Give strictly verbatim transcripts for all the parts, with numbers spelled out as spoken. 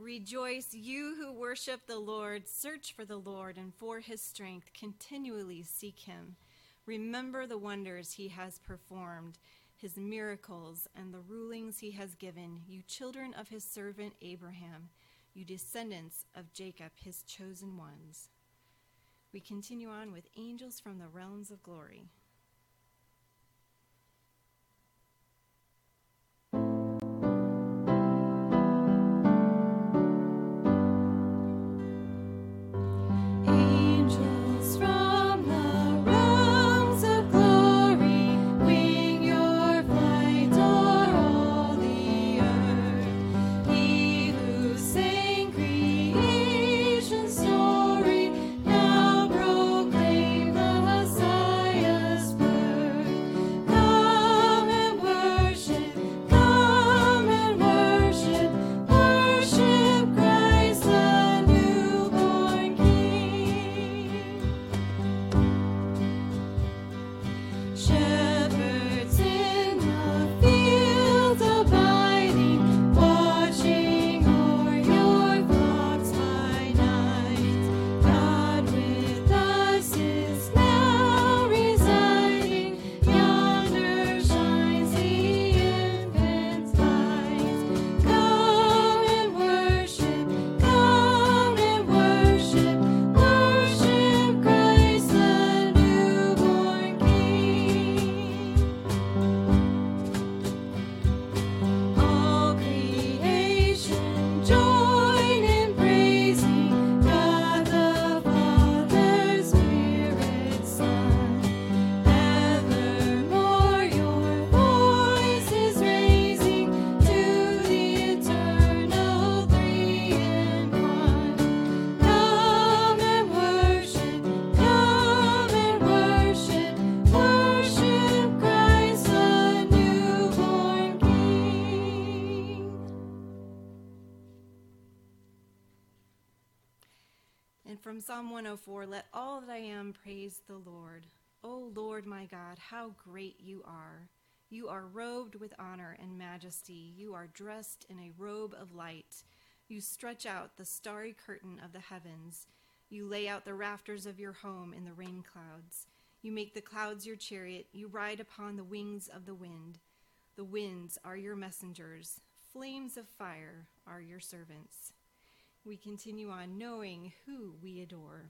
Rejoice, you who worship the Lord. Search for the Lord and for his strength. Continually seek him. Remember the wonders he has performed, his miracles and the rulings he has given, you children of his servant Abraham, you descendants of Jacob, his chosen ones. We continue on with Angels from the Realms of Glory. From Psalm one oh four, let all that I am praise the Lord. O Lord my God, how great you are. You are robed with honor and majesty. You are dressed in a robe of light. You stretch out the starry curtain of the heavens. You lay out the rafters of your home in the rain clouds. You make the clouds your chariot. You ride upon the wings of the wind. The winds are your messengers. Flames of fire are your servants. We continue on knowing who we adore.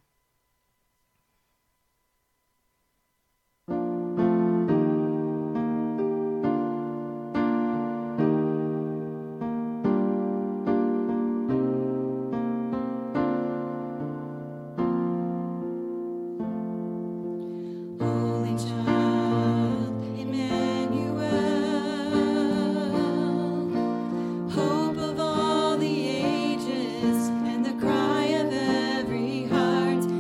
Hope of all the ages and the cry of every heart.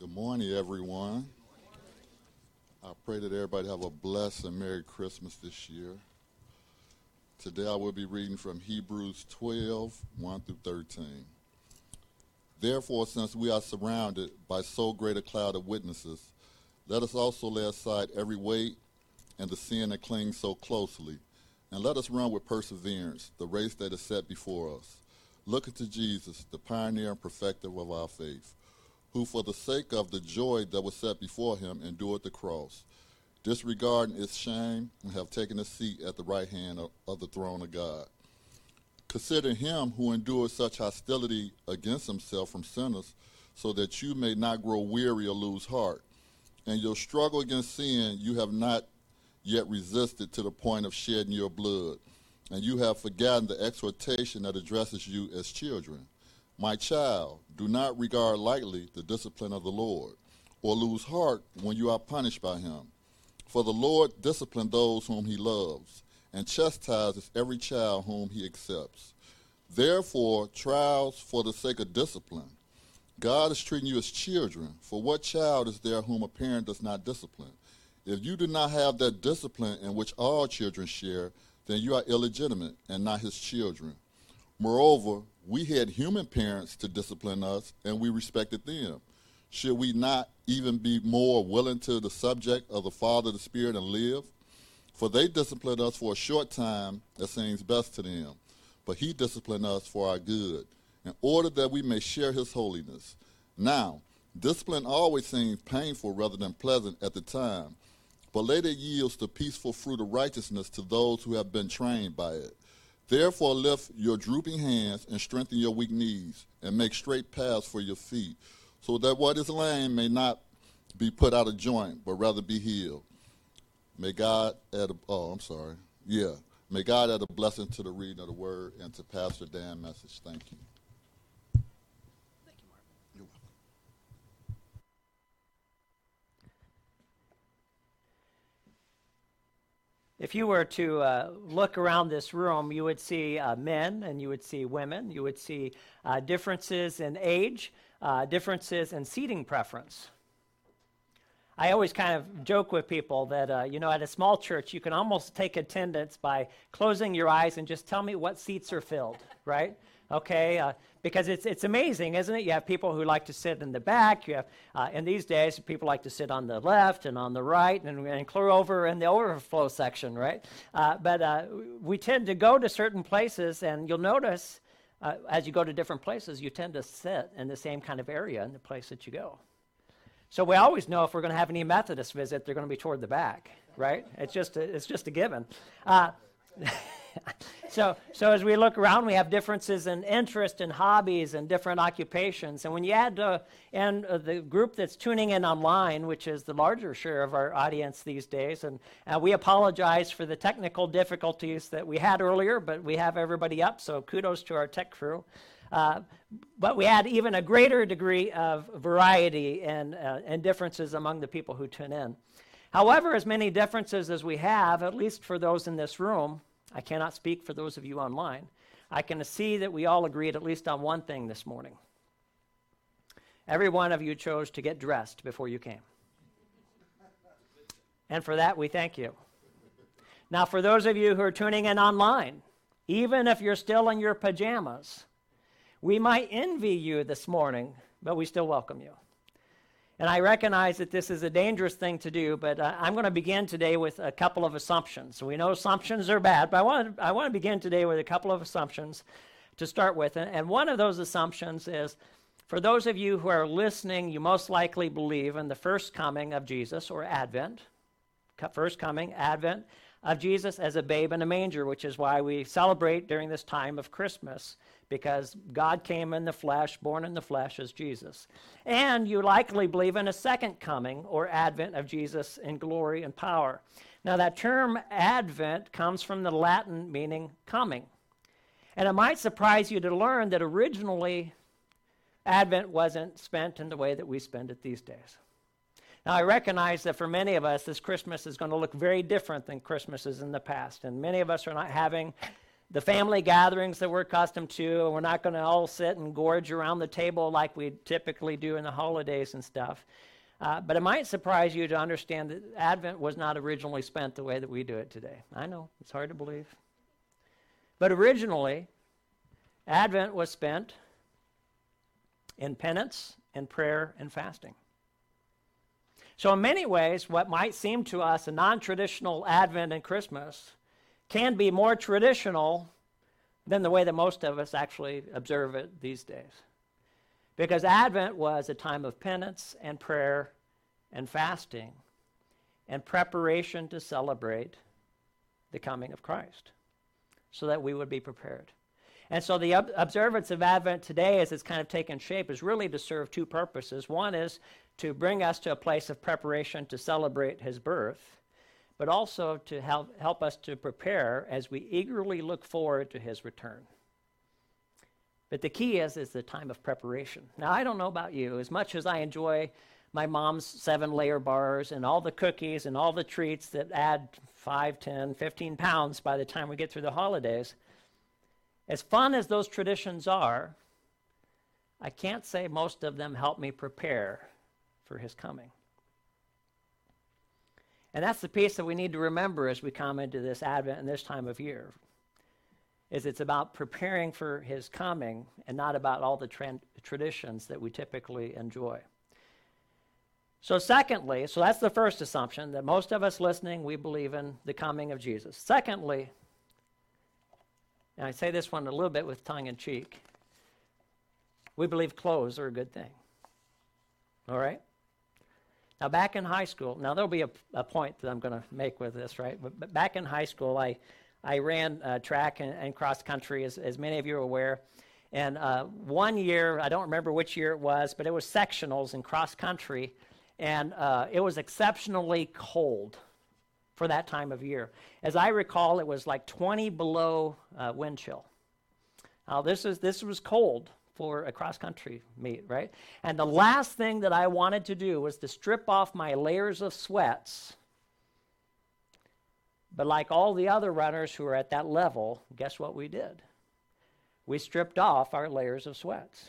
Good morning, everyone. I pray that everybody have a blessed and Merry Christmas this year. Today I will be reading from Hebrews twelve, one through thirteen. Therefore, since we are surrounded by so great a cloud of witnesses, let us also lay aside every weight and the sin that clings so closely, and let us run with perseverance the race that is set before us, looking to Jesus, the pioneer and perfecter of our faith, who for the sake of the joy that was set before him endured the cross, disregarding its shame, and have taken a seat at the right hand of, of the throne of God. Consider him who endured such hostility against himself from sinners, so that you may not grow weary or lose heart. In your struggle against sin, you have not yet resisted to the point of shedding your blood, and you have forgotten the exhortation that addresses you as children. My child, do not regard lightly the discipline of the Lord, or lose heart when you are punished by him. For the Lord disciplines those whom he loves, and chastises every child whom he accepts. Therefore, trials for the sake of discipline. God is treating you as children, for what child is there whom a parent does not discipline? If you do not have that discipline in which all children share, then you are illegitimate and not his children. Moreover, we had human parents to discipline us, and we respected them. Should we not even be more willing to the subject of the Father, the Spirit, and live? For they discipline us for a short time as seems best to them, but he disciplined us for our good, in order that we may share his holiness. Now, discipline always seems painful rather than pleasant at the time, but later yields the peaceful fruit of righteousness to those who have been trained by it. Therefore lift your drooping hands and strengthen your weak knees, and make straight paths for your feet, so that what is lame may not be put out of joint, but rather be healed. May God add a, oh, I'm sorry. Yeah. May God add a blessing to the reading of the word and to Pastor Dan's message. Thank you. Thank you, Mark. You're welcome. If you were to uh, look around this room, you would see uh, men and you would see women. You would see uh, differences in age, uh, differences in seating preference. I always kind of joke with people that, uh, you know, at a small church, you can almost take attendance by closing your eyes and just tell me what seats are filled, right? Okay, uh, because it's it's amazing, isn't it? You have people who like to sit in the back. You have, uh, in these days, people like to sit on the left and on the right and, and clear over in the overflow section, right? Uh, but uh, we tend to go to certain places, and you'll notice uh, as you go to different places, you tend to sit in the same kind of area in the place that you go. So we always know if we're going to have any Methodist visit, they're going to be toward the back, right? It's just a, it's just a given. Uh, so so as we look around, we have differences in interest and hobbies and different occupations. And when you add uh, and uh, the group that's tuning in online, which is the larger share of our audience these days, and uh, we apologize for the technical difficulties that we had earlier, but we have everybody up, so kudos to our tech crew. Uh, but we had even a greater degree of variety and, uh, and differences among the people who tune in. However, as many differences as we have, at least for those in this room, I cannot speak for those of you online, I can see that we all agreed at least on one thing this morning. Every one of you chose to get dressed before you came. And for that, we thank you. Now, for those of you who are tuning in online, even if you're still in your pajamas, we might envy you this morning, but we still welcome you. And I recognize that this is a dangerous thing to do, but uh, I'm going to begin today with a couple of assumptions. We know assumptions are bad, but I want to, I want to begin today with a couple of assumptions to start with. And, and one of those assumptions is, for those of you who are listening, you most likely believe in the first coming of Jesus, or Advent. First coming, Advent of Jesus as a babe in a manger, which is why we celebrate during this time of Christmas, because God came in the flesh, born in the flesh as Jesus. And you likely believe in a second coming, or advent of Jesus in glory and power. Now that term advent comes from the Latin meaning coming. And it might surprise you to learn that originally Advent wasn't spent in the way that we spend it these days. Now, I recognize that for many of us, this Christmas is going to look very different than Christmases in the past. And many of us are not having the family gatherings that we're accustomed to, and we're not going to all sit and gorge around the table like we typically do in the holidays and stuff. Uh, but it might surprise you to understand that Advent was not originally spent the way that we do it today. I know, it's hard to believe. But originally, Advent was spent in penance and prayer and fasting. So in many ways, what might seem to us a non-traditional Advent and Christmas can be more traditional than the way that most of us actually observe it these days. Because Advent was a time of penance and prayer and fasting and preparation to celebrate the coming of Christ so that we would be prepared. And so the ob- observance of Advent today, as it's kind of taken shape, is really to serve two purposes. One is to bring us to a place of preparation to celebrate his birth, but also to help, help us to prepare as we eagerly look forward to his return. But the key is, is the time of preparation. Now, I don't know about you. As much as I enjoy my mom's seven-layer bars and all the cookies and all the treats that add five, ten, fifteen pounds by the time we get through the holidays, as fun as those traditions are, I can't say most of them help me prepare for his coming. And that's the piece that we need to remember as we come into this Advent and this time of year, is it's about preparing for his coming and not about all the tra- traditions that we typically enjoy. So secondly, so that's the first assumption, that most of us listening, we believe in the coming of Jesus. Secondly, and I say this one a little bit with tongue in cheek, we believe clothes are a good thing. All right? Now, back in high school, now there'll be a, a point that I'm going to make with this, right? But, but back in high school, I I ran uh, track and, and cross country, as, as many of you are aware. And uh, one year, I don't remember which year it was, but it was sectionals in cross country, and uh, it was exceptionally cold for that time of year. As I recall, it was like twenty below uh, wind chill. Now, this is this was cold for a cross-country meet, right? And the last thing that I wanted to do was to strip off my layers of sweats. But like all the other runners who are at that level, guess what we did? We stripped off our layers of sweats.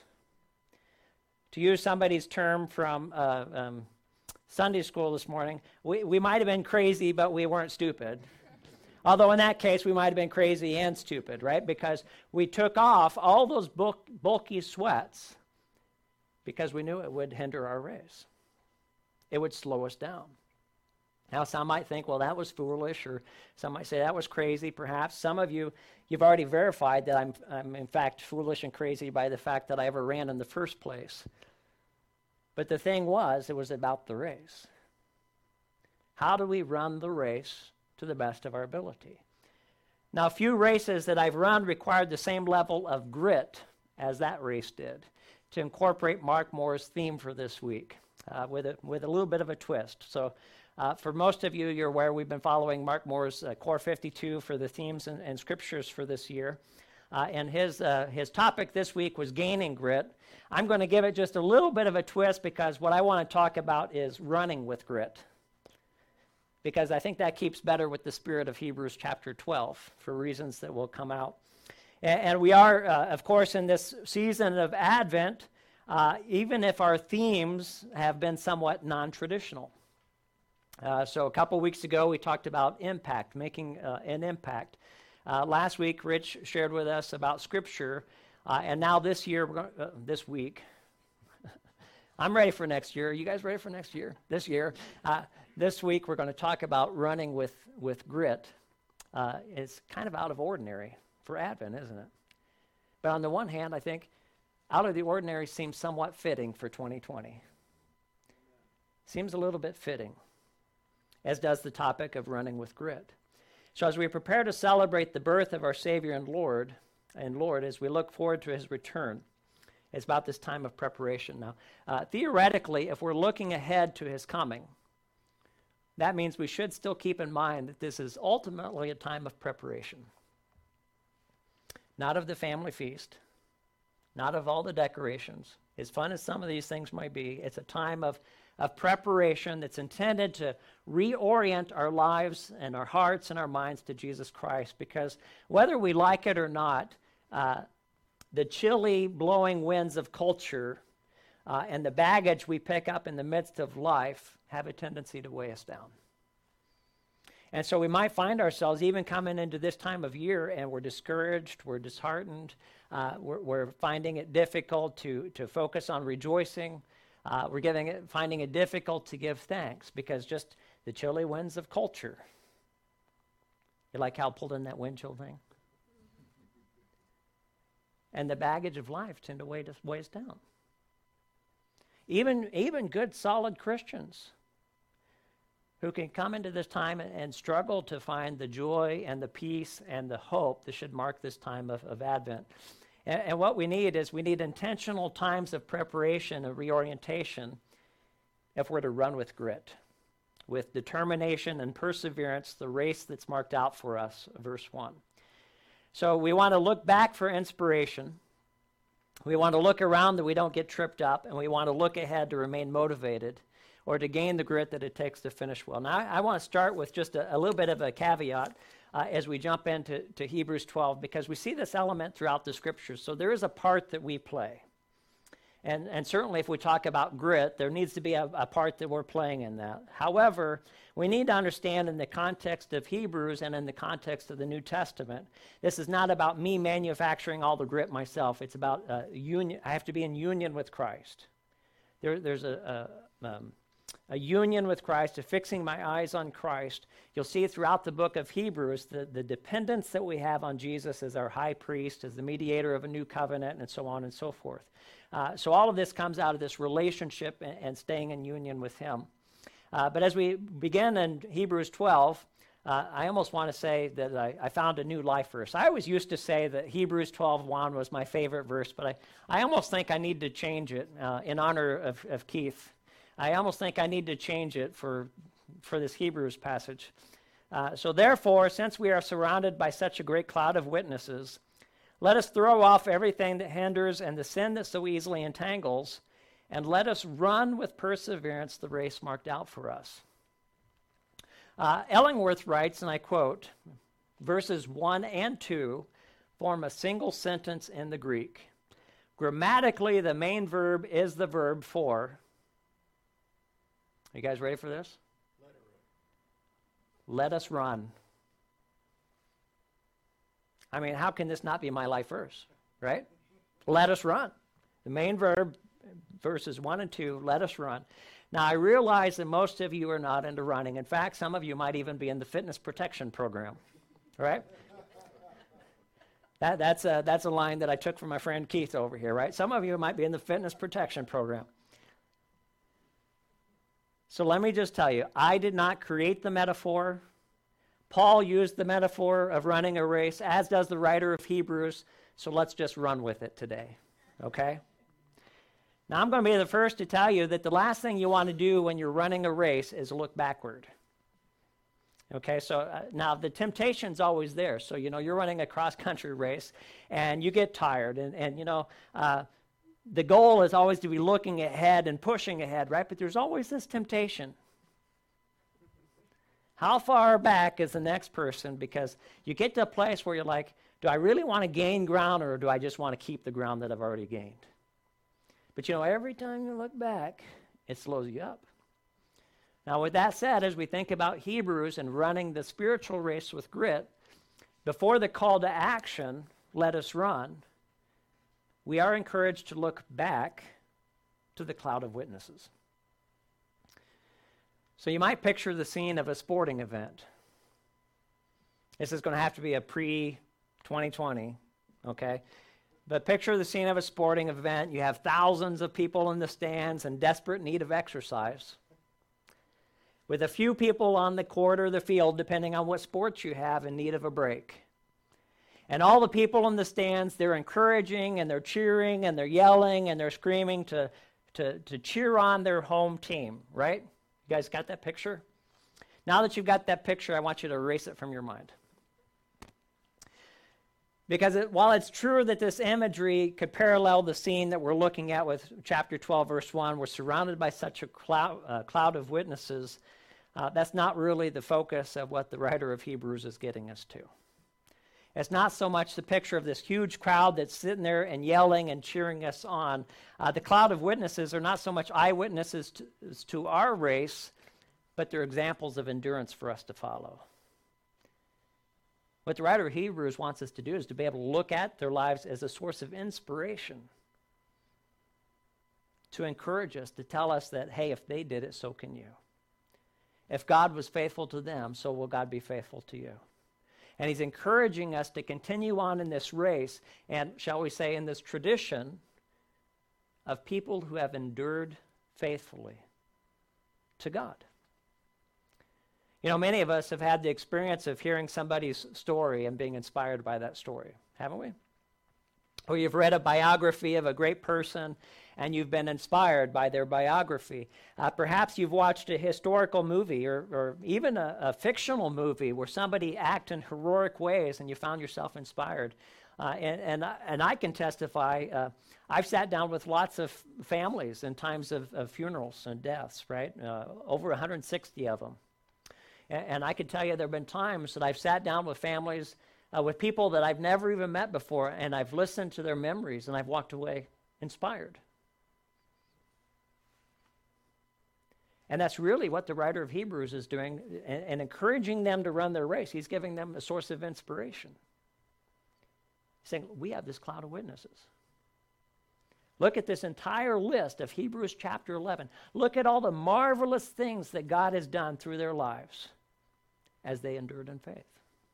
To use somebody's term from uh, um, Sunday school this morning, we, we might have been crazy, but we weren't stupid. Although in that case, we might have been crazy and stupid, right? Because we took off all those bulk, bulky sweats because we knew it would hinder our race. It would slow us down. Now, some might think, well, that was foolish, or some might say that was crazy, perhaps. Some of you, you've already verified that I'm, I'm in fact, foolish and crazy by the fact that I ever ran in the first place. But the thing was, it was about the race. How do we run the race to the best of our ability? Now, few races that I've run required the same level of grit as that race did, to incorporate Mark Moore's theme for this week, uh, with, a, with a little bit of a twist. So uh, for most of you, you're aware we've been following Mark Moore's uh, Core fifty-two for the themes and, and scriptures for this year. Uh, and his, uh, his topic this week was gaining grit. I'm going to give it just a little bit of a twist, because what I want to talk about is running with grit, because I think that keeps better with the spirit of Hebrews chapter twelve for reasons that will come out. And, and we are, uh, of course, in this season of Advent, uh, even if our themes have been somewhat non-traditional. Uh, so a couple weeks ago, we talked about impact, making uh, an impact. Uh, last week, Rich shared with us about Scripture, uh, and now this year, we're going uh, this week, I'm ready for next year. Are you guys ready for next year? This year. Uh, this week, we're going to talk about running with, with grit. Uh, it's kind of out of ordinary for Advent, isn't it? But on the one hand, I think out of the ordinary seems somewhat fitting for twenty twenty. Seems a little bit fitting, as does the topic of running with grit. So as we prepare to celebrate the birth of our Savior and Lord, and Lord, as we look forward to his return, it's about this time of preparation now. Uh, theoretically, if we're looking ahead to his coming, that means we should still keep in mind that this is ultimately a time of preparation. Not of the family feast, not of all the decorations. As fun as some of these things might be, it's a time of, of preparation that's intended to reorient our lives and our hearts and our minds to Jesus Christ. Because whether we like it or not, uh, the chilly blowing winds of culture uh, and the baggage we pick up in the midst of life have a tendency to weigh us down. And so we might find ourselves even coming into this time of year and we're discouraged, we're disheartened, uh, we're, we're finding it difficult to, to focus on rejoicing. Uh, we're getting it, finding it difficult to give thanks because just the chilly winds of culture. You like Hal pulled in that wind chill thing? And the baggage of life tend to weigh us, weigh us down. Even, even good, solid Christians who can come into this time and, and struggle to find the joy and the peace and the hope that should mark this time of, of Advent. And, and what we need is we need intentional times of preparation and reorientation if we're to run with grit, with determination and perseverance, the race that's marked out for us, verse one. So we want to look back for inspiration. We want to look around that we don't get tripped up, and we want to look ahead to remain motivated or to gain the grit that it takes to finish well. Now, I, I want to start with just a, a little bit of a caveat uh, as we jump into to Hebrews twelve, because we see this element throughout the Scriptures. So there is a part that we play. And, and certainly if we talk about grit, there needs to be a, a part that we're playing in that. However, we need to understand in the context of Hebrews and in the context of the New Testament, this is not about me manufacturing all the grit myself. It's about uh, union. I have to be in union with Christ. There, there's a, a, um, a union with Christ, a fixing my eyes on Christ. You'll see throughout the book of Hebrews the, the dependence that we have on Jesus as our high priest, as the mediator of a new covenant, and so on and so forth. Uh, so all of this comes out of this relationship and, and staying in union with him. Uh, but as we begin in Hebrews twelve, uh, I almost want to say that I, I found a new life verse. I always used to say that Hebrews twelve one was my favorite verse, but I, I almost think I need to change it uh, in honor of, of Keith. I almost think I need to change it for, for this Hebrews passage. Uh, so therefore, since we are surrounded by such a great cloud of witnesses, let us throw off everything that hinders and the sin that so easily entangles, and let us run with perseverance the race marked out for us. Uh, Ellingworth writes, and I quote, verses one and two form a single sentence in the Greek. Grammatically, the main verb is the verb for. Are you guys ready for this? Let us run. I mean, how can this not be my life verse, right? Let us run. The main verb, verses one and two, let us run. Now, I realize that most of you are not into running. In fact, some of you might even be in the fitness protection program, right? That, that's, a, that's a line that I took from my friend Keith over here, right? Some of you might be in the fitness protection program. So let me just tell you, I did not create the metaphor. Paul used the metaphor of running a race, as does the writer of Hebrews, so let's just run with it today, okay? Now, I'm going to be the first to tell you that the last thing you want to do when you're running a race is look backward. Okay, so uh, now the temptation's always there. So, you know, you're running a cross-country race, and you get tired, and, and you know, uh, the goal is always to be looking ahead and pushing ahead, right? But there's always this temptation. How far back is the next person? Because you get to a place where you're like, do I really want to gain ground, or do I just want to keep the ground that I've already gained? But, you know, every time you look back, it slows you up. Now, with that said, as we think about Hebrews and running the spiritual race with grit, before the call to action, let us run, we are encouraged to look back to the cloud of witnesses. So you might picture the scene of a sporting event. This is going to have to be a pre twenty twenty, okay? But picture the scene of a sporting event. You have thousands of people in the stands in desperate need of exercise, with a few people on the court or the field, depending on what sports you have, in need of a break. And all the people in the stands, they're encouraging and they're cheering and they're yelling and they're screaming to, to, to cheer on their home team, right? You guys got that picture? Now that you've got that picture, I want you to erase it from your mind. Because it, while it's true that this imagery could parallel the scene that we're looking at with chapter twelve, verse one, we're surrounded by such a cloud, uh, cloud of witnesses, uh, that's not really the focus of what the writer of Hebrews is getting us to. It's not so much the picture of this huge crowd that's sitting there and yelling and cheering us on. Uh, the cloud of witnesses are not so much eyewitnesses to, to our race, but they're examples of endurance for us to follow. What the writer of Hebrews wants us to do is to be able to look at their lives as a source of inspiration, to encourage us, to tell us that, hey, if they did it, so can you. If God was faithful to them, so will God be faithful to you. And he's encouraging us to continue on in this race and, shall we say, in this tradition of people who have endured faithfully to God. You know, many of us have had the experience of hearing somebody's story and being inspired by that story, haven't we? Or you've read a biography of a great person and you've been inspired by their biography. Uh, perhaps you've watched a historical movie or, or even a, a fictional movie where somebody acted in heroic ways and you found yourself inspired. Uh, and, and, and I can testify, uh, I've sat down with lots of families in times of, of funerals and deaths, right? Uh, over one hundred sixty of them. And, and I can tell you there have been times that I've sat down with families, uh, with people that I've never even met before, and I've listened to their memories and I've walked away inspired. And that's really what the writer of Hebrews is doing and, and encouraging them to run their race. He's giving them a source of inspiration. He's saying, we have this cloud of witnesses. Look at this entire list of Hebrews chapter eleven. Look at all the marvelous things that God has done through their lives as they endured in faith.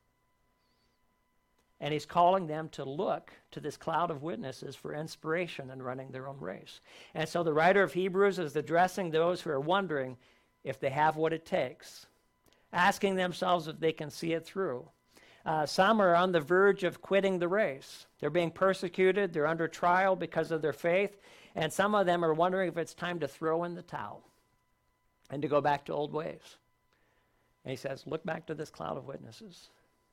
And he's calling them to look to this cloud of witnesses for inspiration in running their own race. And so the writer of Hebrews is addressing those who are wondering if they have what it takes, asking themselves if they can see it through. Uh, some are on the verge of quitting the race. They're being persecuted, they're under trial because of their faith, and some of them are wondering if it's time to throw in the towel and to go back to old ways. And he says, look back to this cloud of witnesses.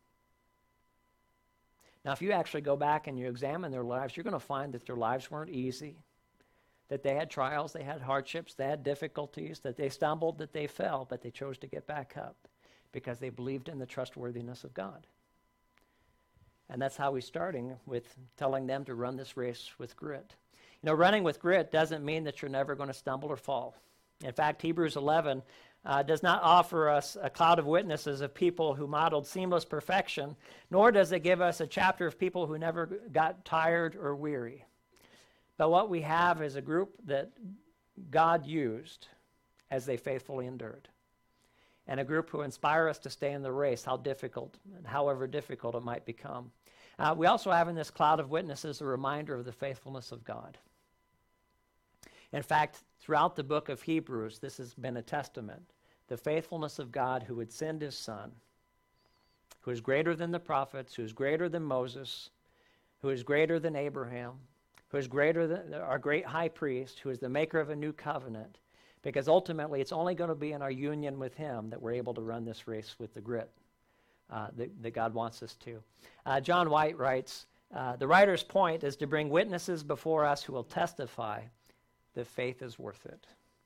Now, if you actually go back and you examine their lives, you're going to find that their lives weren't easy, that they had trials, they had hardships, they had difficulties, that they stumbled, that they fell, but they chose to get back up because they believed in the trustworthiness of God. And that's how we're starting with telling them to run this race with grit. You know, running with grit doesn't mean that you're never going to stumble or fall. In fact, Hebrews eleven Uh, does not offer us a cloud of witnesses of people who modeled seamless perfection, nor does it give us a chapter of people who never got tired or weary. But what we have is a group that God used as they faithfully endured, and a group who inspire us to stay in the race, how difficult, and however difficult it might become. Uh, we also have in this cloud of witnesses a reminder of the faithfulness of God. In fact, throughout the book of Hebrews, this has been a testament. The faithfulness of God who would send his son, who is greater than the prophets, who is greater than Moses, who is greater than Abraham, who is greater than our great high priest, who is the maker of a new covenant. Because ultimately, it's only going to be in our union with him that we're able to run this race with the grit uh, that, that God wants us to. Uh, John White writes, uh, the writer's point is to bring witnesses before us who will testify that faith is worth it.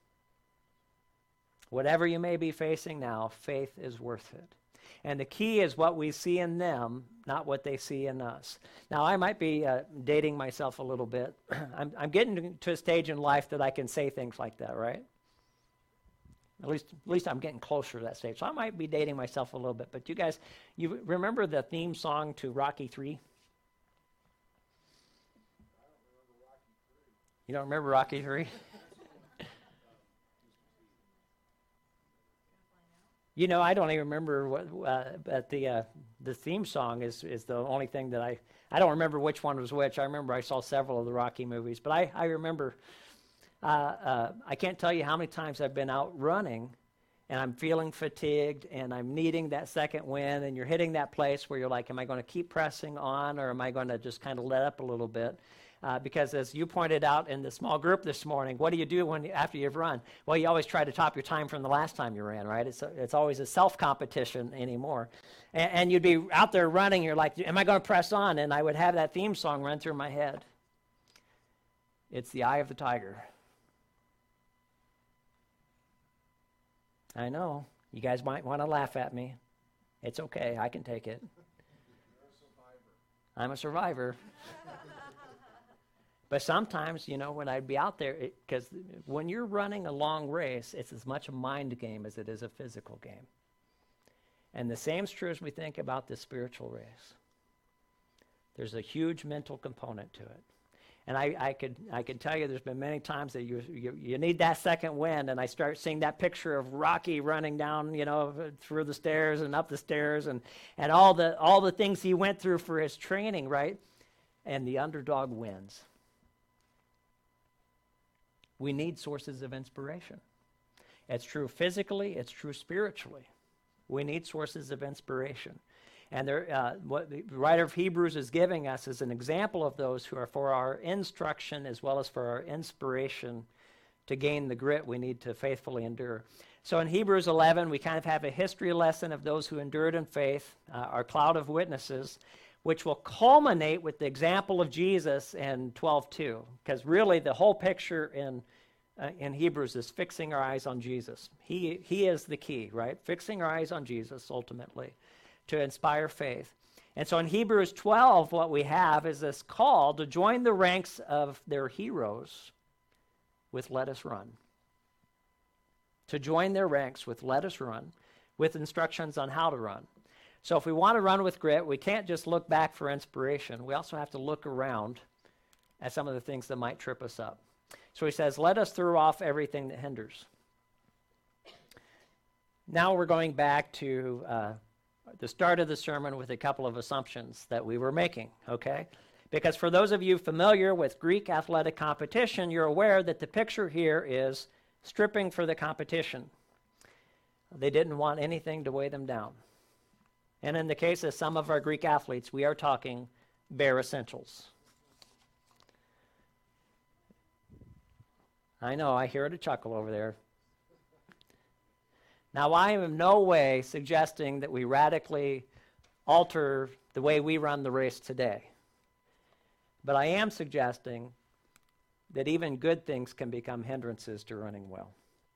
Whatever you may be facing now, faith is worth it. And the key is what we see in them, not what they see in us. Now, I might be uh, dating myself a little bit. I'm, I'm getting to a stage in life that I can say things like that, right? At least, at least I'm getting closer to that stage. So I might be dating myself a little bit. But you guys, you remember the theme song to Rocky three? You don't remember Rocky three? You know, I don't even remember what, uh, but the uh, the theme song is, is the only thing that I, I don't remember which one was which. I remember I saw several of the Rocky movies, but I, I remember, uh, uh, I can't tell you how many times I've been out running and I'm feeling fatigued and I'm needing that second win, and you're hitting that place where you're like, am I going to keep pressing on or am I going to just kind of let up a little bit? Uh, because as you pointed out in the small group this morning, what do you do when after you've run? Well, you always try to top your time from the last time you ran, right? It's a, it's always a self-competition anymore. And, and you'd be out there running, you're like, am I going to press on? And I would have that theme song run through my head. It's the eye of the tiger. I know. You guys might want to laugh at me. It's okay. I can take it. You're a survivor. I'm a survivor. But sometimes, you know, when I'd be out there, because when you're running a long race, it's as much a mind game as it is a physical game. And the same's true as we think about the spiritual race. There's a huge mental component to it. And I, I could I could tell you there's been many times that you, you you need that second wind, and I start seeing that picture of Rocky running down, you know, through the stairs and up the stairs, and, and all the all the things he went through for his training, right? And the underdog wins. We need sources of inspiration. It's true physically, it's true spiritually. We need sources of inspiration. And there, uh, what the writer of Hebrews is giving us is an example of those who are for our instruction as well as for our inspiration to gain the grit we need to faithfully endure. So in Hebrews eleven, we kind of have a history lesson of those who endured in faith, uh, our cloud of witnesses, which will culminate with the example of Jesus in twelve two, because really the whole picture in uh, in Hebrews is fixing our eyes on Jesus. He he is the key, right? Fixing our eyes on Jesus ultimately to inspire faith. And so in Hebrews twelve, what we have is this call to join the ranks of their heroes with let us run. To join their ranks with let us run, with instructions on how to run. So if we want to run with grit, we can't just look back for inspiration. We also have to look around at some of the things that might trip us up. So he says, let us throw off everything that hinders. Now we're going back to uh, the start of the sermon with a couple of assumptions that we were making, okay? Because for those of you familiar with Greek athletic competition, you're aware that the picture here is stripping for the competition. They didn't want anything to weigh them down. And in the case of some of our Greek athletes, we are talking bare essentials. I know, I hear a chuckle over there. Now, I am in no way suggesting that we radically alter the way we run the race today. But I am suggesting that even good things can become hindrances to running well.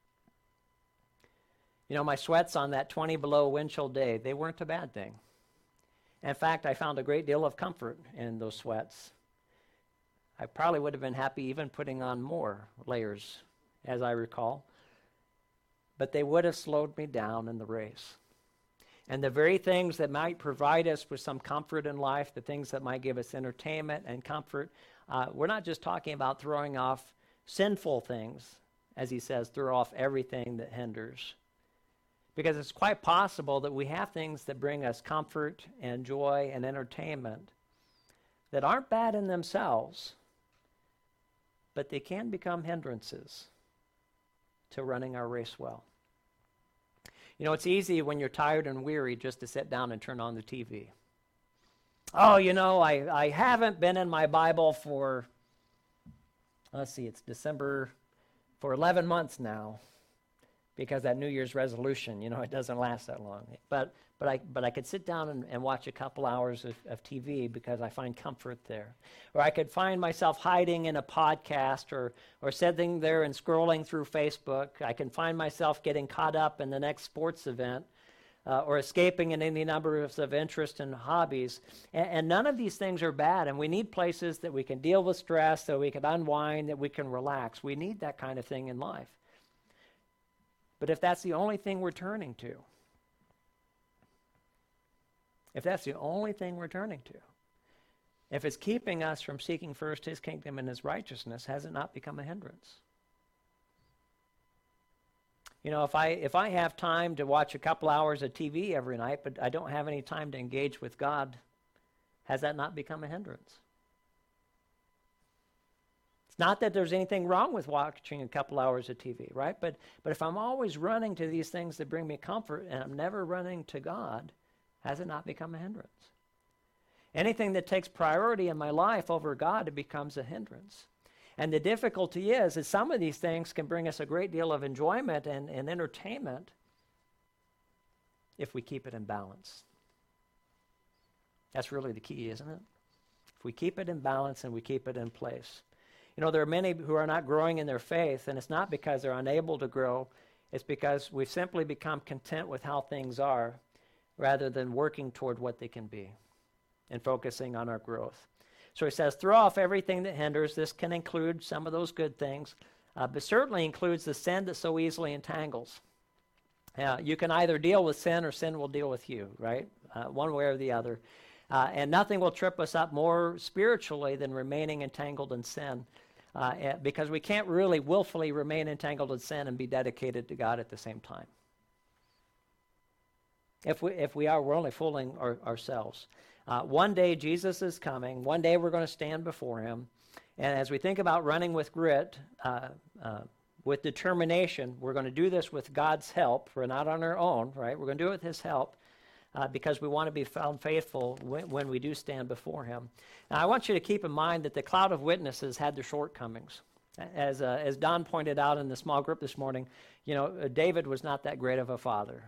You know, my sweats on that twenty below wind chill day, they weren't a bad thing. In fact, I found a great deal of comfort in those sweats. I probably would have been happy even putting on more layers, as I recall. But they would have slowed me down in the race. And the very things that might provide us with some comfort in life, the things that might give us entertainment and comfort, uh, we're not just talking about throwing off sinful things, as he says, throw off everything that hinders. Because it's quite possible that we have things that bring us comfort and joy and entertainment that aren't bad in themselves, but they can become hindrances to running our race well. You know, it's easy when you're tired and weary just to sit down and turn on the T V. Oh, you know, I, I haven't been in my Bible for, let's see, it's December, for eleven months now, because that New Year's resolution, you know, it doesn't last that long. But but I but I could sit down and, and watch a couple hours of, of T V because I find comfort there. Or I could find myself hiding in a podcast or or sitting there and scrolling through Facebook. I can find myself getting caught up in the next sports event uh, or escaping in any number of interests and hobbies. And, and none of these things are bad, and we need places that we can deal with stress, that we can unwind, that we can relax. We need that kind of thing in life. But if that's the only thing we're turning to, if that's the only thing we're turning to, if it's keeping us from seeking first his kingdom and his righteousness, has it not become a hindrance? You know, if I if I have time to watch a couple hours of T V every night, but I don't have any time to engage with God, has that not become a hindrance? Not that there's anything wrong with watching a couple hours of T V, right? But but if I'm always running to these things that bring me comfort and I'm never running to God, has it not become a hindrance? Anything that takes priority in my life over God, it becomes a hindrance. And the difficulty is, is some of these things can bring us a great deal of enjoyment and, and entertainment if we keep it in balance. That's really the key, isn't it? If we keep it in balance and we keep it in place. You know, there are many who are not growing in their faith, and it's not because they're unable to grow. It's because we've simply become content with how things are rather than working toward what they can be and focusing on our growth. So he says, throw off everything that hinders. This can include some of those good things, uh, but certainly includes the sin that so easily entangles. Uh, you can either deal with sin or sin will deal with you, right? Uh, one way or the other. Uh, and nothing will trip us up more spiritually than remaining entangled in sin, uh, because we can't really willfully remain entangled in sin and be dedicated to God at the same time. If we, if we are, we're only fooling our, ourselves. Uh, one day Jesus is coming. One day we're going to stand before him. And as we think about running with grit, uh, uh, with determination, we're going to do this with God's help. We're not on our own, right? We're going to do it with his help uh, because we want to be found faithful when, when we do stand before him. Now, I want you to keep in mind that the cloud of witnesses had their shortcomings. As, uh, as Don pointed out in the small group this morning, you know, David was not that great of a father.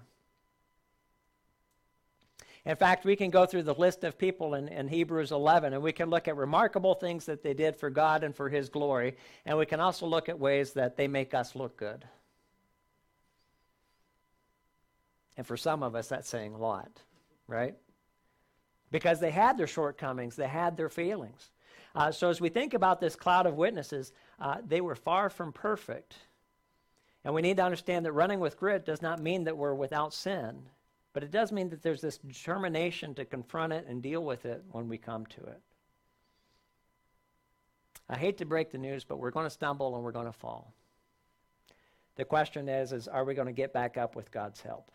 In fact, we can go through the list of people in, in Hebrews eleven, and we can look at remarkable things that they did for God and for his glory, and we can also look at ways that they make us look good. And for some of us, that's saying a lot, right? Because they had their shortcomings, they had their failings. Uh, so as we think about this cloud of witnesses, uh, they were far from perfect. And we need to understand that running with grit does not mean that we're without sin. But it does mean that there's this determination to confront it and deal with it when we come to it. I hate to break the news, but we're going to stumble and we're going to fall. The question is, is are we going to get back up with God's help?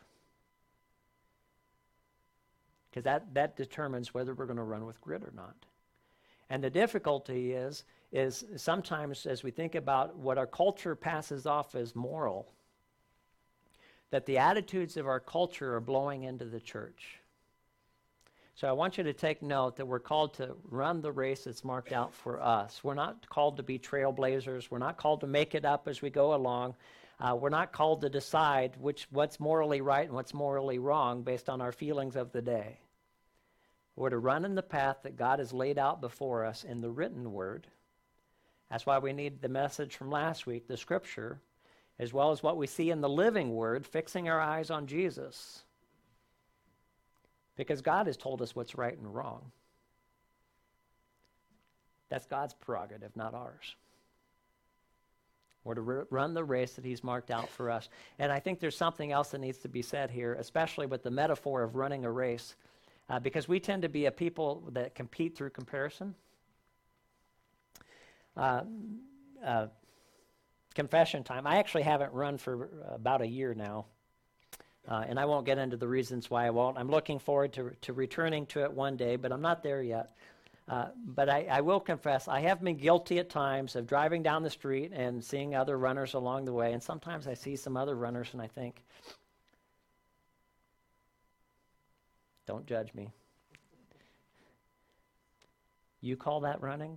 Because that, that determines whether we're going to run with grit or not. And the difficulty is, is sometimes as we think about what our culture passes off as moral, that the attitudes of our culture are blowing into the church. So I want you to take note that we're called to run the race that's marked out for us. We're not called to be trailblazers. We're not called to make it up as we go along. Uh, we're not called to decide which what's morally right and what's morally wrong based on our feelings of the day. We're to run in the path that God has laid out before us in the written word. That's why we need the message from last week, the scripture, as well as what we see in the living word, fixing our eyes on Jesus. Because God has told us what's right and wrong. That's God's prerogative, not ours. We're to r- run the race that he's marked out for us. And I think there's something else that needs to be said here, especially with the metaphor of running a race, uh, because we tend to be a people that compete through comparison. Uh, uh, Confession time. I actually haven't run for about a year now, uh, and I won't get into the reasons why I won't. I'm looking forward to, to returning to it one day, but I'm not there yet. Uh, but I, I will confess, I have been guilty at times of driving down the street and seeing other runners along the way, and sometimes I see some other runners and I think, don't judge me. You call that running?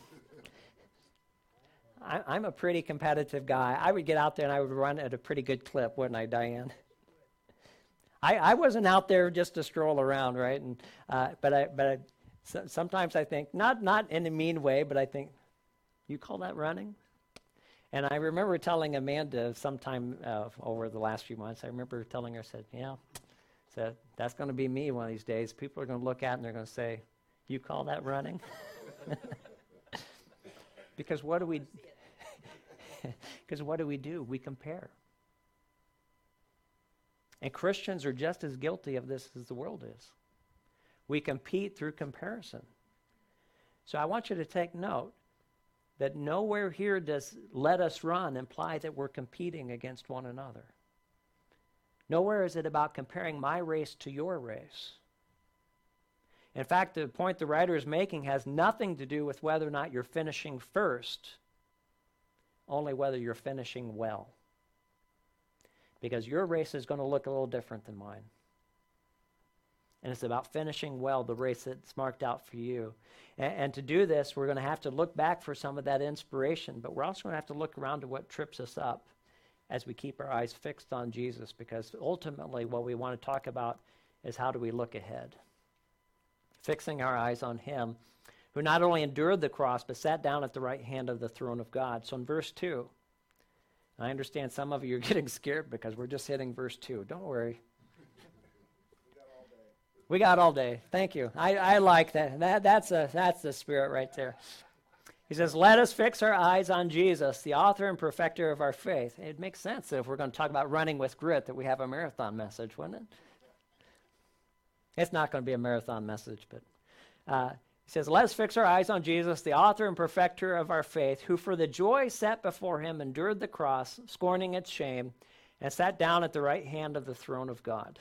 I, I'm a pretty competitive guy. I would get out there and I would run at a pretty good clip, wouldn't I, Diane? I, I wasn't out there just to stroll around, right? And uh, but I but I, so, sometimes I think not not in a mean way, but I think, you call that running? And I remember telling Amanda sometime uh, over the last few months. I remember telling her, I said, "Yeah, so that's going to be me one of these days. People are going to look at it and they're going to say, you call that running?" Because what do we? Because what do we do? We compare. And Christians are just as guilty of this as the world is. We compete through comparison. So I want you to take note that nowhere here does "let us run" imply that we're competing against one another. Nowhere is it about comparing my race to your race. In fact, the point the writer is making has nothing to do with whether or not you're finishing first, only whether you're finishing well. Because your race is going to look a little different than mine. And it's about finishing well the race that's marked out for you. And, and to do this, we're going to have to look back for some of that inspiration, but we're also going to have to look around to what trips us up as we keep our eyes fixed on Jesus, because ultimately what we want to talk about is how do we look ahead. Fixing our eyes on him, who not only endured the cross, but sat down at the right hand of the throne of God. So in verse two, I understand some of you are getting scared because we're just hitting verse two. Don't worry. We got all day. Thank you. I, I like that. That that's a that's the spirit right there. He says, "Let us fix our eyes on Jesus, the author and perfecter of our faith." It makes sense that if we're going to talk about running with grit, that we have a marathon message, wouldn't it? It's not going to be a marathon message, but uh, he says, "Let us fix our eyes on Jesus, the author and perfecter of our faith, who for the joy set before him endured the cross, scorning its shame, and sat down at the right hand of the throne of God."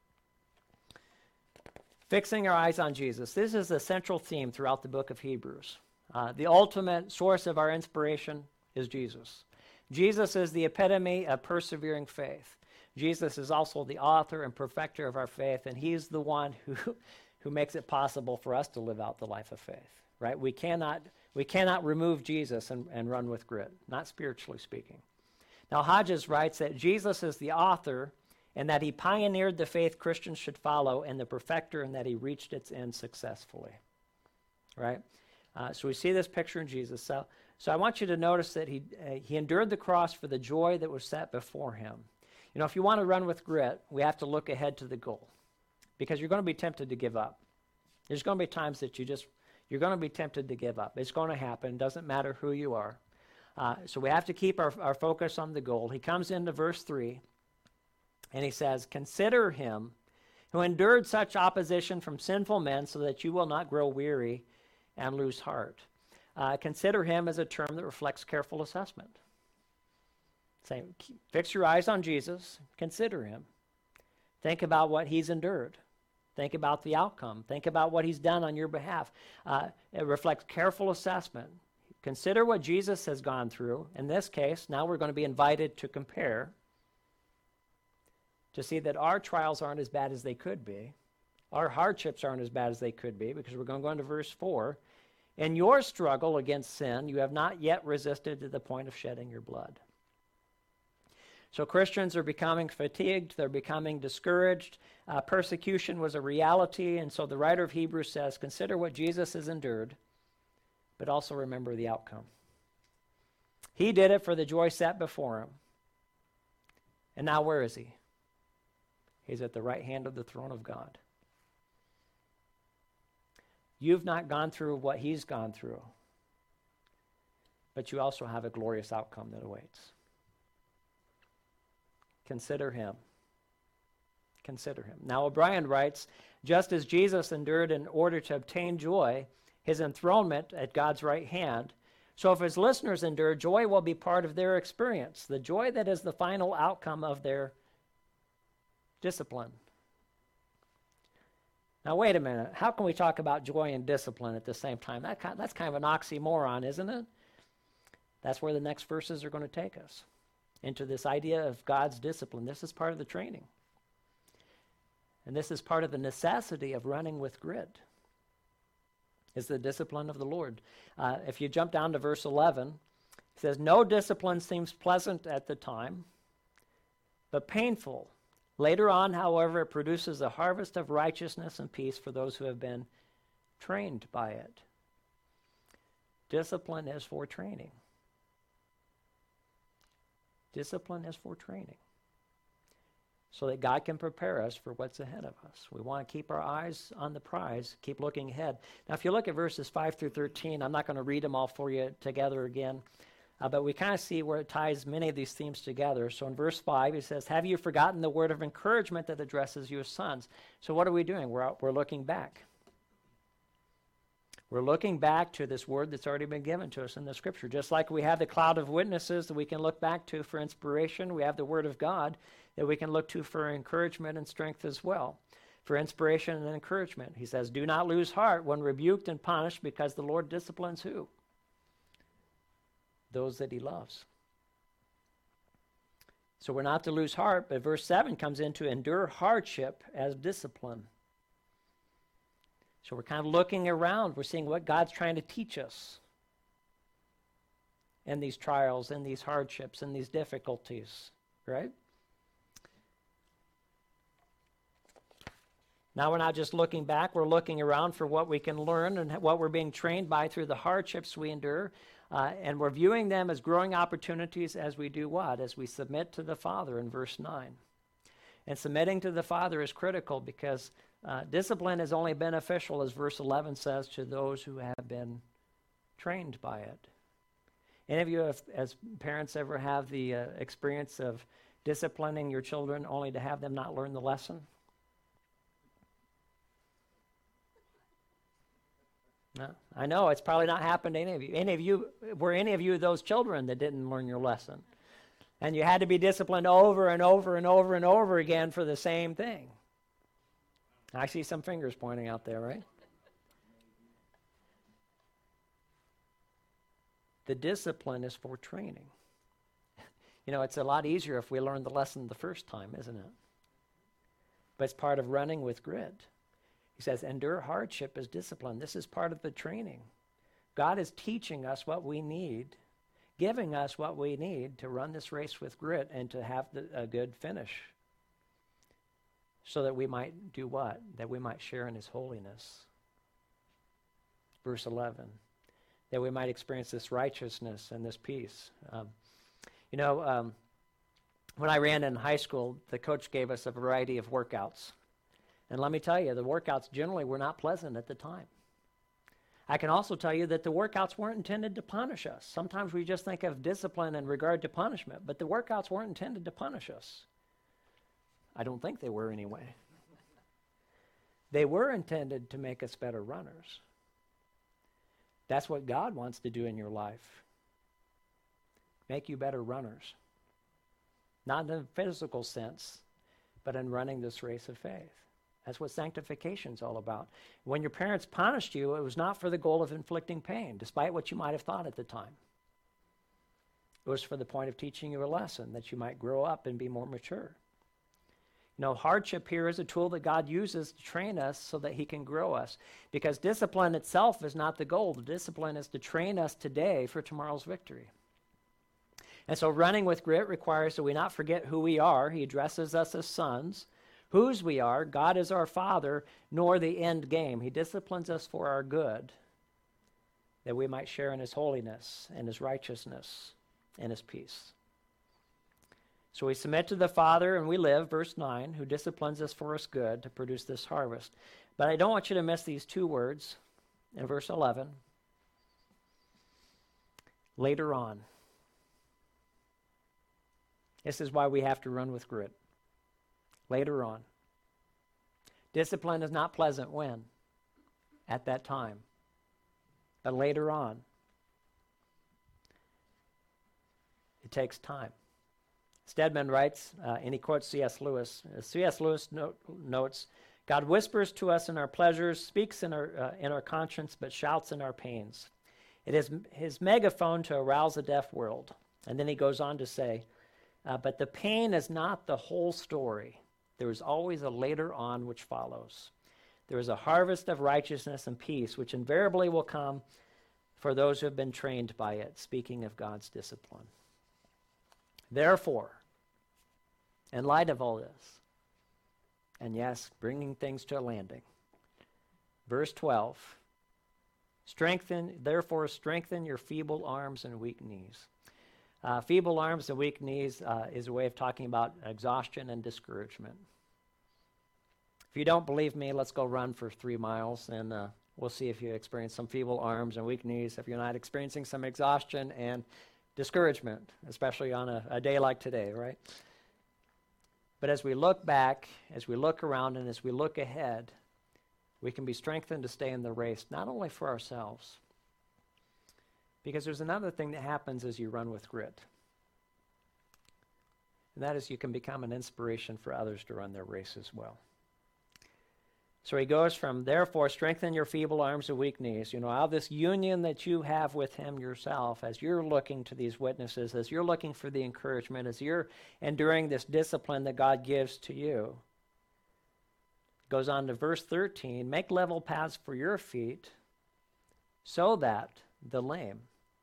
Fixing our eyes on Jesus. This is a central theme throughout the book of Hebrews. Uh, the ultimate source of our inspiration is Jesus. Jesus is the epitome of persevering faith. Jesus is also the author and perfecter of our faith, and he's the one who, who makes it possible for us to live out the life of faith, right? We cannot, we cannot remove Jesus and, and run with grit, not spiritually speaking. Now, Hodges writes that Jesus is the author and that he pioneered the faith Christians should follow, and the perfecter, and that he reached its end successfully, right? Uh, so we see this picture in Jesus. So, so I want you to notice that he uh, he endured the cross for the joy that was set before him. You know, if you want to run with grit, we have to look ahead to the goal, because you're going to be tempted to give up. There's going to be times that you just, you're going to be tempted to give up. It's going to happen. It doesn't matter who you are. Uh, so we have to keep our, our focus on the goal. He comes into verse three, and he says, "Consider him who endured such opposition from sinful men, so that you will not grow weary and lose heart." Uh, consider him as a term that reflects careful assessment. Saying, fix your eyes on Jesus, consider him. Think about what he's endured. Think about the outcome. Think about what he's done on your behalf. Uh, it reflects careful assessment. Consider what Jesus has gone through. In this case, now we're going to be invited to compare, to see that our trials aren't as bad as they could be. Our hardships aren't as bad as they could be, because we're going to go into verse four. "In your struggle against sin, you have not yet resisted to the point of shedding your blood." So Christians are becoming fatigued. They're becoming discouraged. Uh, persecution was a reality, and so the writer of Hebrews says, consider what Jesus has endured, but also remember the outcome. He did it for the joy set before him. And now where is he? He's at the right hand of the throne of God. You've not gone through what he's gone through, but you also have a glorious outcome that awaits. Consider him. Consider him. Now, O'Brien writes, just as Jesus endured in order to obtain joy, his enthronement at God's right hand, so if his listeners endure, joy will be part of their experience, the joy that is the final outcome of their discipline. Now, wait a minute. How can we talk about joy and discipline at the same time? That, that's kind of an oxymoron, isn't it? That's where the next verses are going to take us, into this idea of God's discipline. This is part of the training. And this is part of the necessity of running with grit, is the discipline of the Lord. Uh, if you jump down to verse eleven, it says, no discipline seems pleasant at the time, but painful. Later on, however, it produces a harvest of righteousness and peace for those who have been trained by it. Discipline is for training. Discipline is for training, so that God can prepare us for what's ahead of us. We want to keep our eyes on the prize, keep looking ahead. Now, if you look at verses five through thirteen, I'm not going to read them all for you together again, uh, but we kind of see where it ties many of these themes together. So in verse five, he says, have you forgotten the word of encouragement that addresses you as sons? So what are we doing? We're, out, we're looking back. We're looking back to this word that's already been given to us in the Scripture. Just like we have the cloud of witnesses that we can look back to for inspiration, we have the Word of God that we can look to for encouragement and strength as well, for inspiration and encouragement. He says, do not lose heart when rebuked and punished, because the Lord disciplines who? Those that he loves. So we're not to lose heart, but verse seven comes in to endure hardship as discipline. So we're kind of looking around. We're seeing what God's trying to teach us in these trials, in these hardships, in these difficulties, right? Now we're not just looking back, we're looking around for what we can learn and what we're being trained by through the hardships we endure, uh, and we're viewing them as growing opportunities as we do what? As we submit to the Father in verse nine. And submitting to the Father is critical because uh, discipline is only beneficial, as verse eleven says, to those who have been trained by it. Any of you, have, as parents, ever have the uh, experience of disciplining your children only to have them not learn the lesson? No, I know it's probably not happened to any of you. Any of you, were any of you those children that didn't learn your lesson? And you had to be disciplined over and over and over and over again for the same thing. I see some fingers pointing out there, right? The discipline is for training. You know, it's a lot easier if we learn the lesson the first time, isn't it? But it's part of running with grit. He says, endure hardship as discipline. This is part of the training. God is teaching us what we need, giving us what we need to run this race with grit and to have the, a good finish. So that we might do what? That we might share in his holiness. Verse eleven. That we might experience this righteousness and this peace. Um, you know, um, when I ran in high school, the coach gave us a variety of workouts. And let me tell you, the workouts generally were not pleasant at the time. I can also tell you that the workouts weren't intended to punish us. Sometimes we just think of discipline in regard to punishment, but the workouts weren't intended to punish us. I don't think they were anyway. They were intended to make us better runners. That's what God wants to do in your life. Make you better runners. Not in a physical sense, but in running this race of faith. That's what sanctification is all about. When your parents punished you, it was not for the goal of inflicting pain, despite what you might have thought at the time. It was for the point of teaching you a lesson, that you might grow up and be more mature. You know, hardship here is a tool that God uses to train us so that he can grow us. Because discipline itself is not the goal. The discipline is to train us today for tomorrow's victory. And so running with grit requires that we not forget who we are. He addresses us as sons. Whose we are, God is our Father, nor the end game. He disciplines us for our good, that we might share in his holiness and his righteousness and his peace. So we submit to the Father and we live, verse nine, who disciplines us for his good to produce this harvest. But I don't want you to miss these two words in verse eleven. Later on. This is why we have to run with grit. Later on. Discipline is not pleasant when? At that time. But later on. It takes time. Stedman writes, uh, and he quotes C S Lewis. Uh, C S Lewis no- notes, God whispers to us in our pleasures, speaks in our, uh, in our conscience, but shouts in our pains. It is his megaphone to arouse a deaf world. And then he goes on to say, uh, but the pain is not the whole story. There is always a later on which follows. There is a harvest of righteousness and peace, which invariably will come for those who have been trained by it, speaking of God's discipline. Therefore, in light of all this, and yes, bringing things to a landing, verse twelve, strengthen, therefore strengthen your feeble arms and weak knees. Uh, feeble arms and weak knees uh, is a way of talking about exhaustion and discouragement. If you don't believe me, let's go run for three miles, and uh, we'll see if you experience some feeble arms and weak knees, if you're not experiencing some exhaustion and discouragement, especially on a, a day like today, right? But as we look back, as we look around, and as we look ahead, we can be strengthened to stay in the race, not only for ourselves, because there's another thing that happens as you run with grit. And that is you can become an inspiration for others to run their race as well. So he goes from, therefore, strengthen your feeble arms and weak knees. You know, out of this union that you have with him yourself, as you're looking to these witnesses, as you're looking for the encouragement, as you're enduring this discipline that God gives to you, goes on to verse thirteen, make level paths for your feet so that the lame.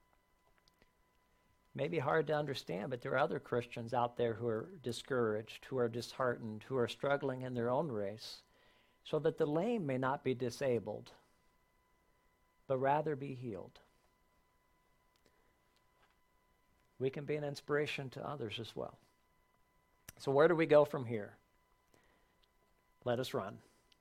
Maybe hard to understand, but there are other Christians out there who are discouraged, who are disheartened, who are struggling in their own race, so that the lame may not be disabled, but rather be healed. We can be an inspiration to others as well. So where do we go from here? Let us run.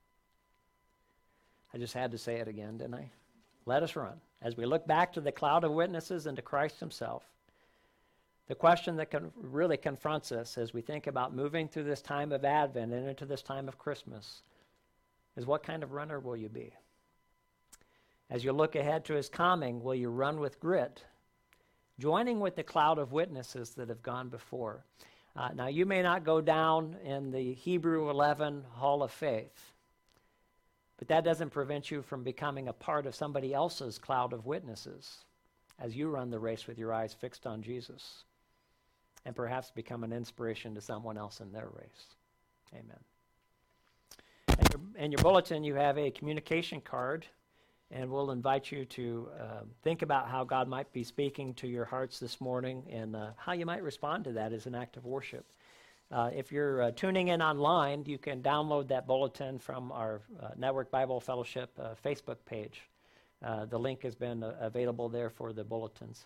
I just had to say it again, didn't I? Let us run. As we look back to the cloud of witnesses and to Christ himself, the question that can really confronts us as we think about moving through this time of Advent and into this time of Christmas is, what kind of runner will you be? As you look ahead to his coming, will you run with grit, joining with the cloud of witnesses that have gone before? Uh, now, you may not go down in the Hebrew eleven Hall of Faith, but that doesn't prevent you from becoming a part of somebody else's cloud of witnesses as you run the race with your eyes fixed on Jesus, and perhaps become an inspiration to someone else in their race. Amen. In your, in your bulletin, you have a communication card, and we'll invite you to uh, think about how God might be speaking to your hearts this morning, and uh, how you might respond to that as an act of worship. Uh, if you're uh, tuning in online, you can download that bulletin from our uh, Network Bible Fellowship uh, Facebook page. Uh, the link has been uh, available there for the bulletins.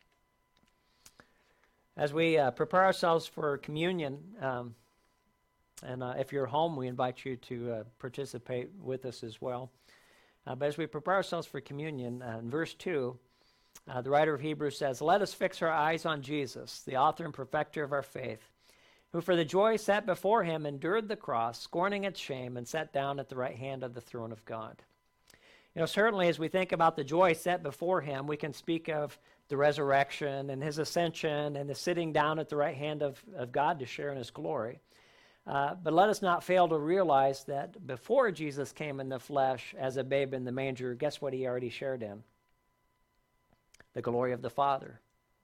As we uh, prepare ourselves for communion, um, and uh, if you're home, we invite you to uh, participate with us as well. Uh, but as we prepare ourselves for communion, uh, in verse two, uh, the writer of Hebrews says, let us fix our eyes on Jesus, the author and perfecter of our faith, who for the joy set before him endured the cross, scorning its shame, and sat down at the right hand of the throne of God. You know, certainly as we think about the joy set before him, we can speak of the resurrection and his ascension and the sitting down at the right hand of, of God to share in his glory. Uh, but let us not fail to realize that before Jesus came in the flesh as a babe in the manger, guess what he already shared in? The glory of the Father.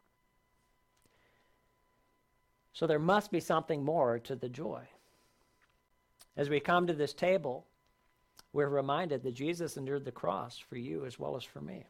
So there must be something more to the joy. As we come to this table, we're reminded that Jesus endured the cross for you as well as for me.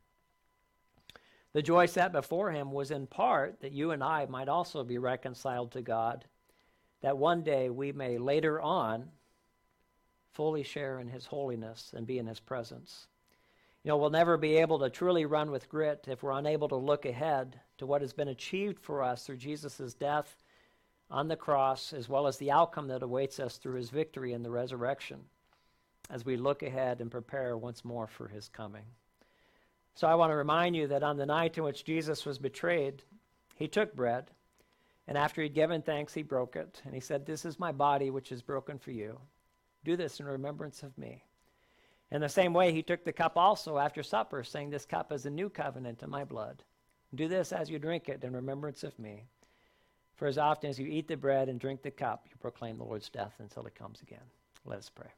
The joy set before him was in part that you and I might also be reconciled to God, that one day we may later on fully share in his holiness and be in his presence. You know, we'll never be able to truly run with grit if we're unable to look ahead to what has been achieved for us through Jesus' death on the cross, as well as the outcome that awaits us through his victory in the resurrection, as we look ahead and prepare once more for his coming. So I want to remind you that on the night in which Jesus was betrayed, he took bread, and after he'd given thanks, he broke it, and he said, this is my body which is broken for you. Do this in remembrance of me. In the same way, he took the cup also after supper, saying, this cup is a new covenant in my blood. Do this as you drink it in remembrance of me. For as often as you eat the bread and drink the cup, you proclaim the Lord's death until he comes again. Let us pray.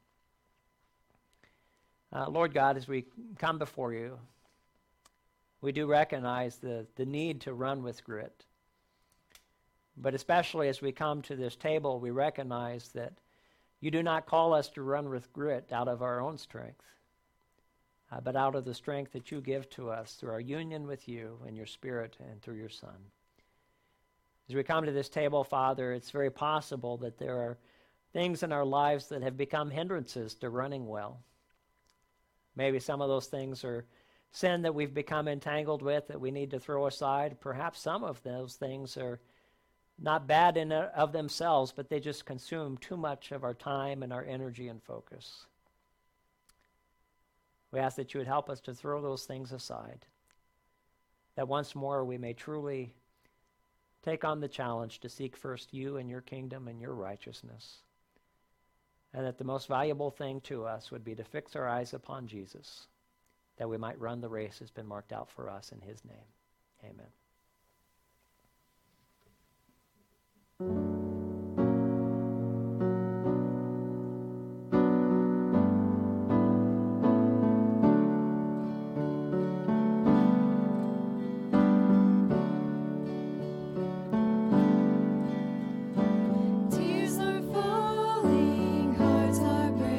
Uh, Lord God, as we come before you, we do recognize the, the need to run with grit. But especially as we come to this table, we recognize that you do not call us to run with grit out of our own strength, uh, but out of the strength that you give to us through our union with you and your Spirit and through your Son. As we come to this table, Father, it's very possible that there are things in our lives that have become hindrances to running well. Maybe some of those things are sin that we've become entangled with that we need to throw aside. Perhaps some of those things are not bad in of themselves, but they just consume too much of our time and our energy and focus. We ask that you would help us to throw those things aside, that once more we may truly take on the challenge to seek first you and your kingdom and your righteousness, and that the most valuable thing to us would be to fix our eyes upon Jesus, that we might run the race that's been marked out for us in his name. Amen. Tears are falling, hearts are breaking.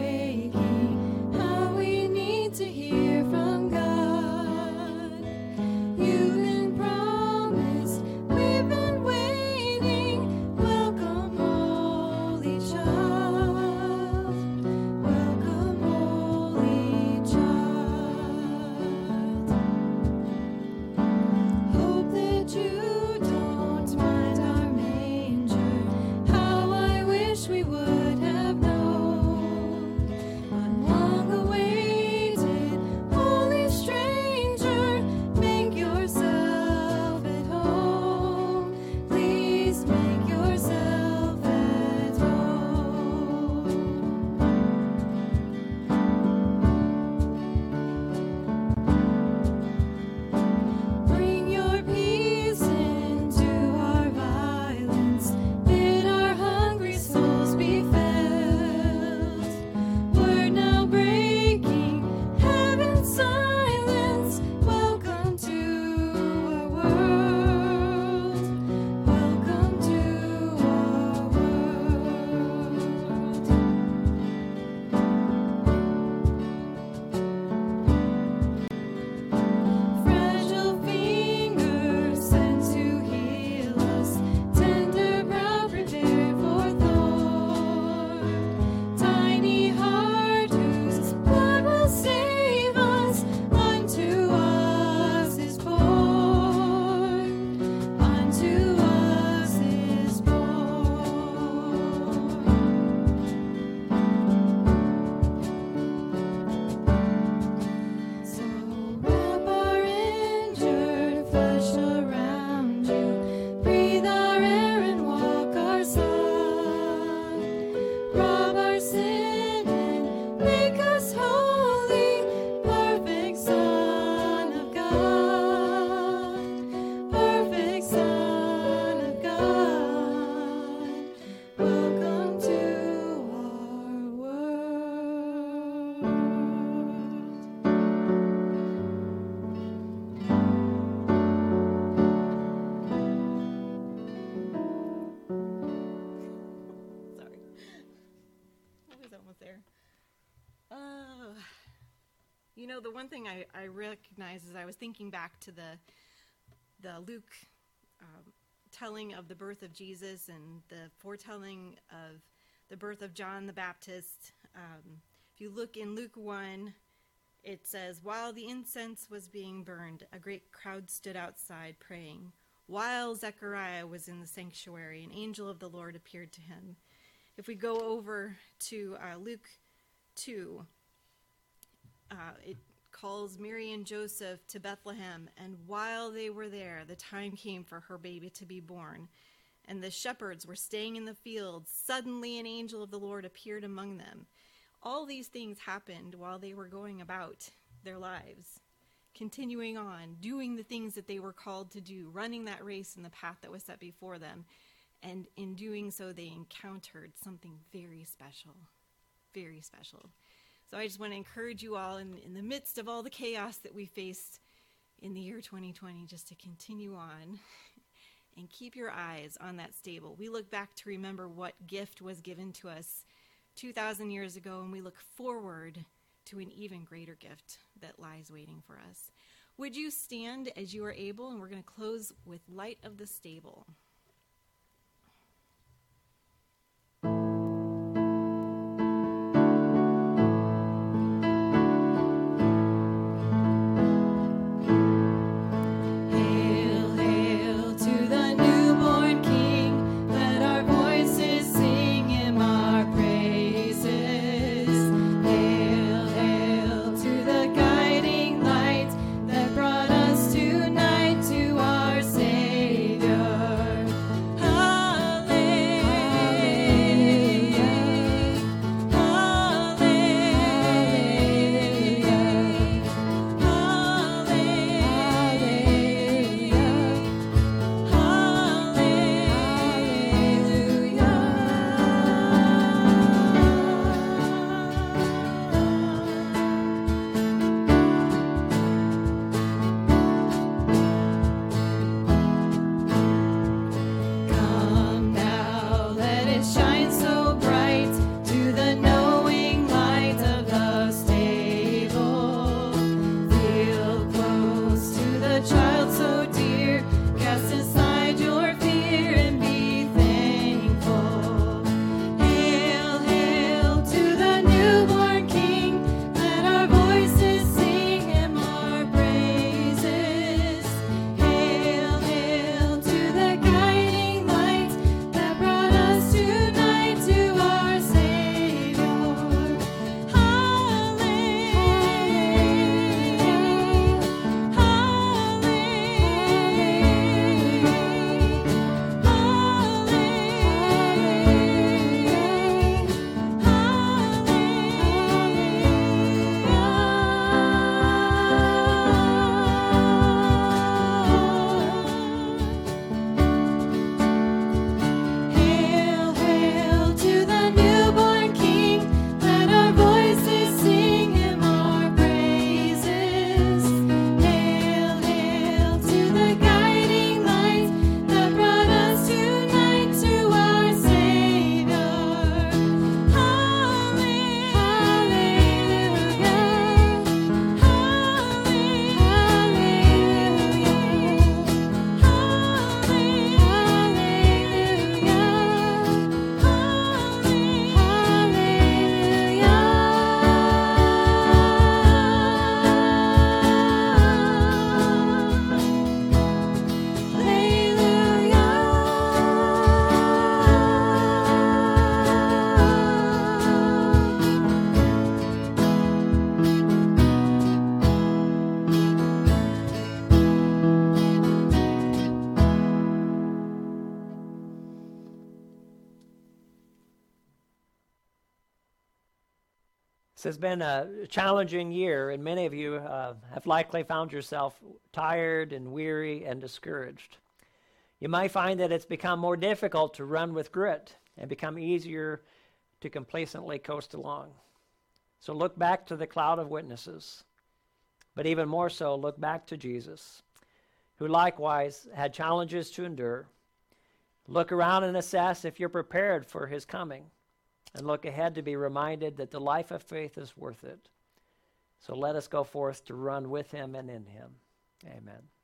You know, the one thing I, I recognize as I was thinking back to the the Luke um, telling of the birth of Jesus and the foretelling of the birth of John the Baptist. Um, if you look in Luke one, it says, while the incense was being burned, a great crowd stood outside praying. While Zechariah was in the sanctuary, an angel of the Lord appeared to him. If we go over to uh, Luke two, uh, it calls Mary and Joseph to Bethlehem, and while they were there, the time came for her baby to be born. And the shepherds were staying in the fields. Suddenly an angel of the Lord appeared among them. All these things happened while they were going about their lives, continuing on, doing the things that they were called to do, running that race in the path that was set before them. And in doing so, they encountered something very special, very special. So I just want to encourage you all in, in the midst of all the chaos that we faced in the year twenty twenty, just to continue on and keep your eyes on that stable. We look back to remember what gift was given to us two thousand years ago, and we look forward to an even greater gift that lies waiting for us. Would you stand as you are able, and we're going to close with Light of the Stable. This has been a challenging year, and many of you uh, have likely found yourself tired and weary and discouraged. You might find that it's become more difficult to run with grit and become easier to complacently coast along. So look back to the cloud of witnesses, but even more so, look back to Jesus, who likewise had challenges to endure. Look around and assess if you're prepared for his coming, and look ahead to be reminded that the life of faith is worth it. So let us go forth to run with him and in him. Amen.